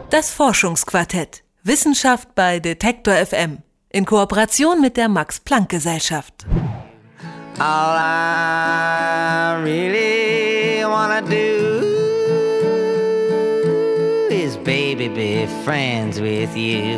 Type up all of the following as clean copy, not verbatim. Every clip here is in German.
Das Forschungsquartett. Wissenschaft bei Detektor FM. In Kooperation mit der Max-Planck-Gesellschaft. All I really wanna do is, baby, be friends with you.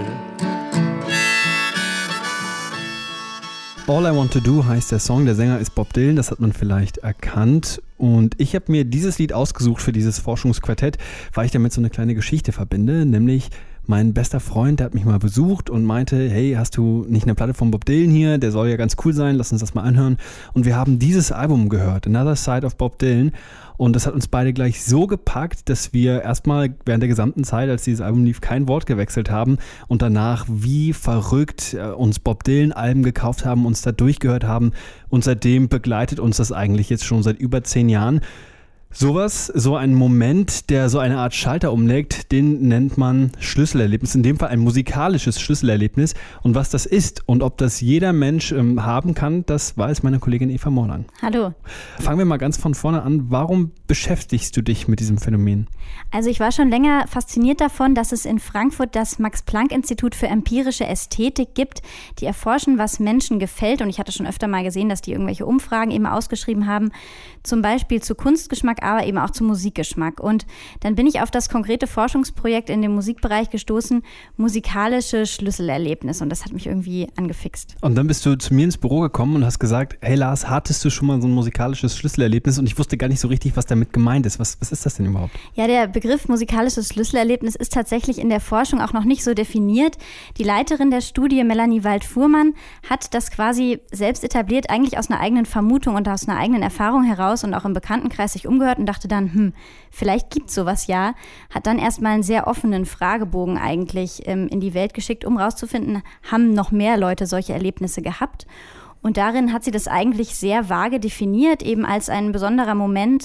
All I Want to Do heißt der Song, der Sänger ist Bob Dylan, das hat man vielleicht erkannt. Und ich habe mir dieses Lied ausgesucht für dieses Forschungsquartett, weil ich damit so eine kleine Geschichte verbinde, nämlich mein bester Freund, der hat mich mal besucht und meinte, hey, hast du nicht eine Platte von Bob Dylan hier? Der soll ja ganz cool sein, lass uns das mal anhören. Und wir haben dieses Album gehört, Another Side of Bob Dylan. Und das hat uns beide gleich so gepackt, dass wir erstmal während der gesamten Zeit, als dieses Album lief, kein Wort gewechselt haben und danach wie verrückt uns Bob Dylan-Alben gekauft haben, uns da durchgehört haben. Und seitdem begleitet uns das eigentlich jetzt schon seit über 10 Jahren. So ein Moment, der so eine Art Schalter umlegt, den nennt man Schlüsselerlebnis. In dem Fall ein musikalisches Schlüsselerlebnis. Und was das ist und ob das jeder Mensch haben kann, das weiß meine Kollegin Eva Morlang. Hallo. Fangen wir mal ganz von vorne an. Warum beschäftigst du dich mit diesem Phänomen? Also ich war schon länger fasziniert davon, dass es in Frankfurt das Max-Planck-Institut für empirische Ästhetik gibt, die erforschen, was Menschen gefällt. Und ich hatte schon öfter mal gesehen, dass die irgendwelche Umfragen eben ausgeschrieben haben, zum Beispiel zu Kunstgeschmack, aber eben auch zu Musikgeschmack. Und dann bin ich auf das konkrete Forschungsprojekt in dem Musikbereich gestoßen, musikalische Schlüsselerlebnis. Und das hat mich irgendwie angefixt. Und dann bist du zu mir ins Büro gekommen und hast gesagt, hey Lars, hattest du schon mal so ein musikalisches Schlüsselerlebnis? Und ich wusste gar nicht so richtig, was damit gemeint ist. Was ist das denn überhaupt? Ja, der Begriff musikalisches Schlüsselerlebnis ist tatsächlich in der Forschung auch noch nicht so definiert. Die Leiterin der Studie, Melanie Wald-Fuhrmann, hat das quasi selbst etabliert, eigentlich aus einer eigenen Vermutung und aus einer eigenen Erfahrung heraus und auch im Bekanntenkreis sich umgehört und dachte dann, vielleicht gibt's sowas ja. Hat dann erstmal einen sehr offenen Fragebogen eigentlich in die Welt geschickt, um rauszufinden, haben noch mehr Leute solche Erlebnisse gehabt? Und darin hat sie das eigentlich sehr vage definiert, eben als ein besonderer Moment,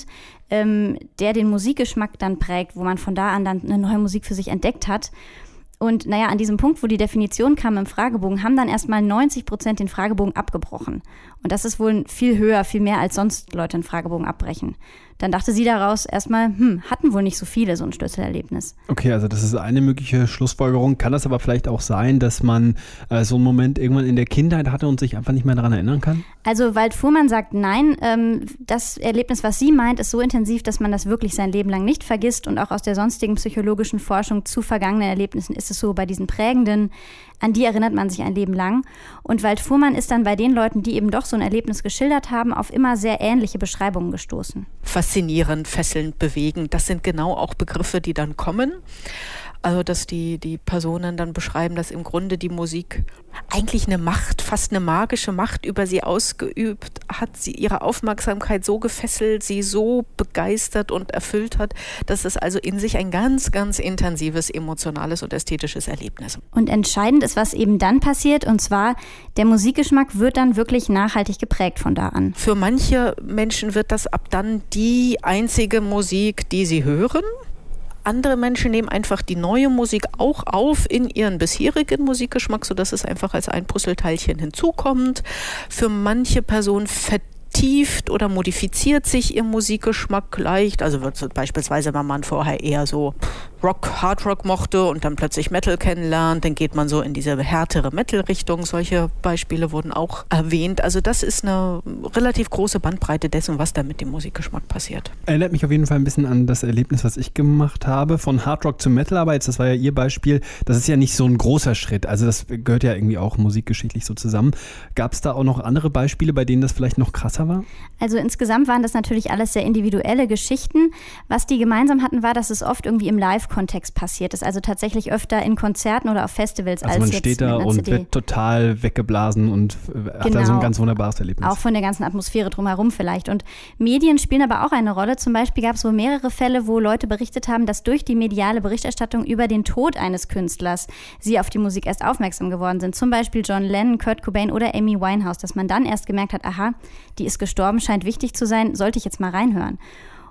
der den Musikgeschmack dann prägt, wo man von da an dann eine neue Musik für sich entdeckt hat. Und an diesem Punkt, wo die Definition kam im Fragebogen, haben dann erstmal 90% den Fragebogen abgebrochen. Und das ist wohl viel höher, viel mehr als sonst Leute einen Fragebogen abbrechen. Dann dachte sie daraus erstmal, hatten wohl nicht so viele so ein Schlüsselerlebnis. Okay, also das ist eine mögliche Schlussfolgerung. Kann das aber vielleicht auch sein, dass man so einen Moment irgendwann in der Kindheit hatte und sich einfach nicht mehr daran erinnern kann? Also Wald-Fuhrmann sagt nein. Das Erlebnis, was sie meint, ist so intensiv, dass man das wirklich sein Leben lang nicht vergisst. Und auch aus der sonstigen psychologischen Forschung zu vergangenen Erlebnissen ist es so, bei diesen prägenden, an die erinnert man sich ein Leben lang. Und Wald-Fuhrmann ist dann bei den Leuten, die eben doch so ein Erlebnis geschildert haben, auf immer sehr ähnliche Beschreibungen gestoßen. Faszinierend, fesselnd, bewegend, das sind genau auch Begriffe, die dann kommen. Also dass die Personen dann beschreiben, dass im Grunde die Musik eigentlich eine Macht, fast eine magische Macht über sie ausgeübt hat, sie ihre Aufmerksamkeit so gefesselt, sie so begeistert und erfüllt hat, dass es also in sich ein ganz, ganz intensives emotionales und ästhetisches Erlebnis. Und entscheidend ist, was eben dann passiert, und zwar der Musikgeschmack wird dann wirklich nachhaltig geprägt von da an. Für manche Menschen wird das ab dann die einzige Musik, die sie hören. Andere Menschen nehmen einfach die neue Musik auch auf in ihren bisherigen Musikgeschmack, sodass es einfach als ein Puzzleteilchen hinzukommt. Für manche Personen vertieft oder modifiziert sich ihr Musikgeschmack leicht. Also wird beispielsweise, wenn man vorher eher so Hardrock mochte und dann plötzlich Metal kennenlernt, dann geht man so in diese härtere Metal-Richtung. Solche Beispiele wurden auch erwähnt. Also das ist eine relativ große Bandbreite dessen, was da mit dem Musikgeschmack passiert. Erinnert mich auf jeden Fall ein bisschen an das Erlebnis, was ich gemacht habe, von Hardrock zu Metal, aber jetzt, das war ja Ihr Beispiel, das ist ja nicht so ein großer Schritt. Also das gehört ja irgendwie auch musikgeschichtlich so zusammen. Gab es da auch noch andere Beispiele, bei denen das vielleicht noch krasser war? Also insgesamt waren das natürlich alles sehr individuelle Geschichten. Was die gemeinsam hatten, war, dass es oft irgendwie im Live-Kontext passiert ist. Also tatsächlich öfter in Konzerten oder auf Festivals also man steht da und CD. Wird total weggeblasen und hat da so ein ganz wunderbares Erlebnis. Auch von der ganzen Atmosphäre drumherum vielleicht. Und Medien spielen aber auch eine Rolle. Zum Beispiel gab es so mehrere Fälle, wo Leute berichtet haben, dass durch die mediale Berichterstattung über den Tod eines Künstlers sie auf die Musik erst aufmerksam geworden sind. Zum Beispiel John Lennon, Kurt Cobain oder Amy Winehouse. Dass man dann erst gemerkt hat, aha, die ist gestorben, scheint wichtig zu sein, sollte ich jetzt mal reinhören.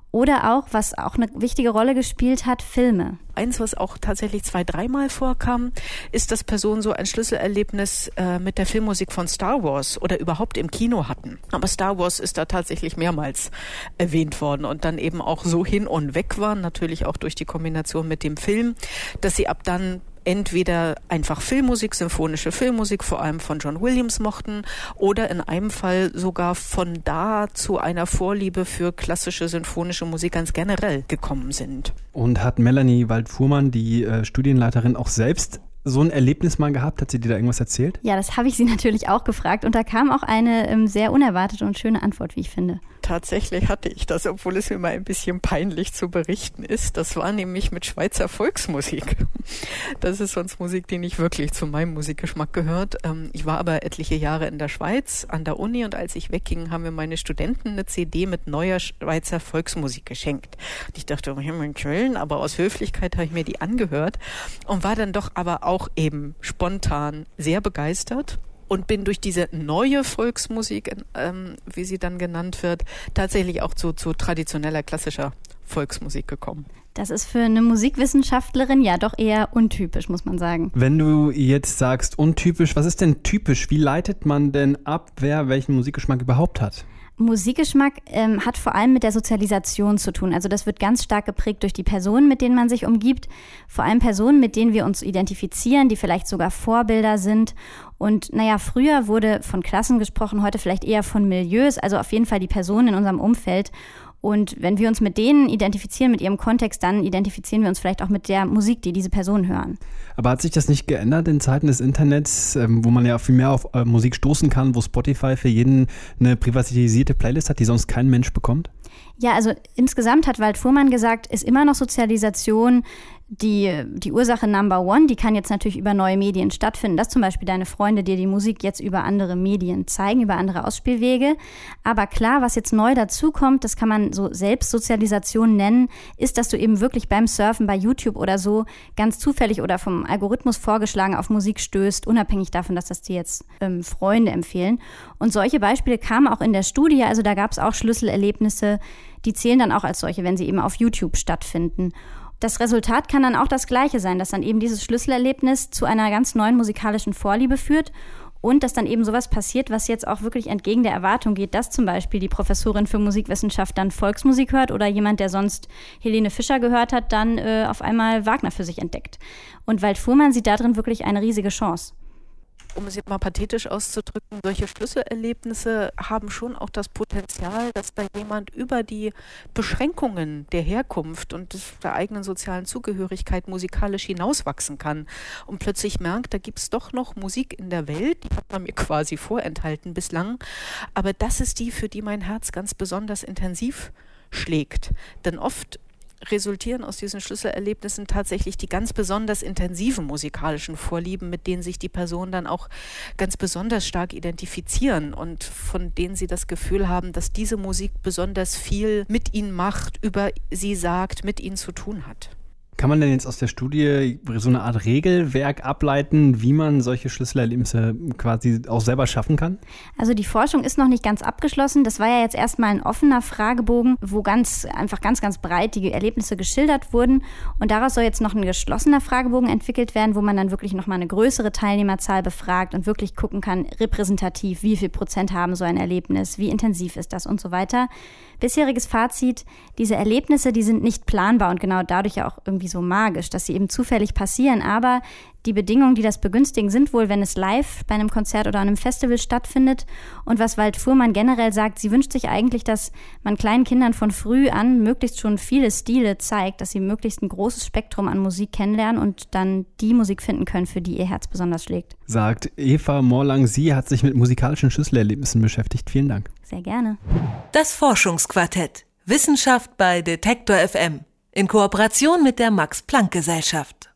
Oder auch, was auch eine wichtige Rolle gespielt hat, Filme. Eins, was auch tatsächlich 2-3 Mal vorkam, ist, dass Personen so ein Schlüsselerlebnis mit der Filmmusik von Star Wars oder überhaupt im Kino hatten. Aber Star Wars ist da tatsächlich mehrmals erwähnt worden und dann eben auch so hin und weg waren, natürlich auch durch die Kombination mit dem Film, dass sie ab dann entweder einfach Filmmusik, symphonische Filmmusik, vor allem von John Williams mochten, oder in einem Fall sogar von da zu einer Vorliebe für klassische symphonische Musik ganz generell gekommen sind. Und hat Melanie Wald-Fuhrmann, die Studienleiterin, auch selbst so ein Erlebnis mal gehabt? Hat sie dir da irgendwas erzählt? Ja, das habe ich sie natürlich auch gefragt und da kam auch eine sehr unerwartete und schöne Antwort, wie ich finde. Tatsächlich hatte ich das, obwohl es mir mal ein bisschen peinlich zu berichten ist. Das war nämlich mit Schweizer Volksmusik. Das ist sonst Musik, die nicht wirklich zu meinem Musikgeschmack gehört. Ich war aber etliche Jahre in der Schweiz an der Uni und als ich wegging, haben mir meine Studenten eine CD mit neuer Schweizer Volksmusik geschenkt. Und ich dachte, schön, aber aus Höflichkeit habe ich mir die angehört und war dann doch aber auch eben spontan sehr begeistert. Und bin durch diese neue Volksmusik, wie sie dann genannt wird, tatsächlich auch zu traditioneller, klassischer Volksmusik gekommen. Das ist für eine Musikwissenschaftlerin ja doch eher untypisch, muss man sagen. Wenn du jetzt sagst untypisch, was ist denn typisch? Wie leitet man denn ab, wer welchen Musikgeschmack überhaupt hat? Musikgeschmack hat vor allem mit der Sozialisation zu tun. Also das wird ganz stark geprägt durch die Personen, mit denen man sich umgibt. Vor allem Personen, mit denen wir uns identifizieren, die vielleicht sogar Vorbilder sind. Und früher wurde von Klassen gesprochen, heute vielleicht eher von Milieus, also auf jeden Fall die Personen in unserem Umfeld. Und wenn wir uns mit denen identifizieren, mit ihrem Kontext, dann identifizieren wir uns vielleicht auch mit der Musik, die diese Personen hören. Aber hat sich das nicht geändert in Zeiten des Internets, wo man ja viel mehr auf Musik stoßen kann, wo Spotify für jeden eine privatisierte Playlist hat, die sonst kein Mensch bekommt? Ja, also insgesamt hat Wald-Fuhrmann gesagt, ist immer noch Sozialisation die Ursache Number One. Die kann jetzt natürlich über neue Medien stattfinden, dass zum Beispiel deine Freunde dir die Musik jetzt über andere Medien zeigen, über andere Ausspielwege. Aber klar, was jetzt neu dazukommt, das kann man so Selbstsozialisation nennen, ist, dass du eben wirklich beim Surfen bei YouTube oder so ganz zufällig oder vom Algorithmus vorgeschlagen auf Musik stößt, unabhängig davon, dass das dir jetzt Freunde empfehlen. Und solche Beispiele kamen auch in der Studie, also da gab es auch Schlüsselerlebnisse, die zählen dann auch als solche, wenn sie eben auf YouTube stattfinden. Das Resultat kann dann auch das Gleiche sein, dass dann eben dieses Schlüsselerlebnis zu einer ganz neuen musikalischen Vorliebe führt und dass dann eben sowas passiert, was jetzt auch wirklich entgegen der Erwartung geht, dass zum Beispiel die Professorin für Musikwissenschaft dann Volksmusik hört oder jemand, der sonst Helene Fischer gehört hat, dann auf einmal Wagner für sich entdeckt. Und Wald-Fuhrmann sieht darin wirklich eine riesige Chance. Um es jetzt mal pathetisch auszudrücken, solche Schlüsselerlebnisse haben schon auch das Potenzial, dass da jemand über die Beschränkungen der Herkunft und der eigenen sozialen Zugehörigkeit musikalisch hinauswachsen kann und plötzlich merkt, da gibt es doch noch Musik in der Welt, die hat man mir quasi vorenthalten bislang, aber das ist die, für die mein Herz ganz besonders intensiv schlägt. Denn oft resultieren aus diesen Schlüsselerlebnissen tatsächlich die ganz besonders intensiven musikalischen Vorlieben, mit denen sich die Personen dann auch ganz besonders stark identifizieren und von denen sie das Gefühl haben, dass diese Musik besonders viel mit ihnen macht, über sie sagt, mit ihnen zu tun hat. Kann man denn jetzt aus der Studie so eine Art Regelwerk ableiten, wie man solche Schlüsselerlebnisse quasi auch selber schaffen kann? Also die Forschung ist noch nicht ganz abgeschlossen. Das war ja jetzt erstmal ein offener Fragebogen, wo ganz breit die Erlebnisse geschildert wurden. Und daraus soll jetzt noch ein geschlossener Fragebogen entwickelt werden, wo man dann wirklich nochmal eine größere Teilnehmerzahl befragt und wirklich gucken kann, repräsentativ, wie viel Prozent haben so ein Erlebnis, wie intensiv ist das und so weiter. Bisheriges Fazit, diese Erlebnisse, die sind nicht planbar und genau dadurch ja auch irgendwie so magisch, dass sie eben zufällig passieren, aber die Bedingungen, die das begünstigen, sind wohl, wenn es live bei einem Konzert oder einem Festival stattfindet. Und was Wald-Fuhrmann generell sagt, sie wünscht sich eigentlich, dass man kleinen Kindern von früh an möglichst schon viele Stile zeigt, dass sie möglichst ein großes Spektrum an Musik kennenlernen und dann die Musik finden können, für die ihr Herz besonders schlägt. Sagt Eva Morlang, sie hat sich mit musikalischen Schlüsselerlebnissen beschäftigt. Vielen Dank. Sehr gerne. Das Forschungsquartett. Wissenschaft bei Detektor FM. In Kooperation mit der Max-Planck-Gesellschaft.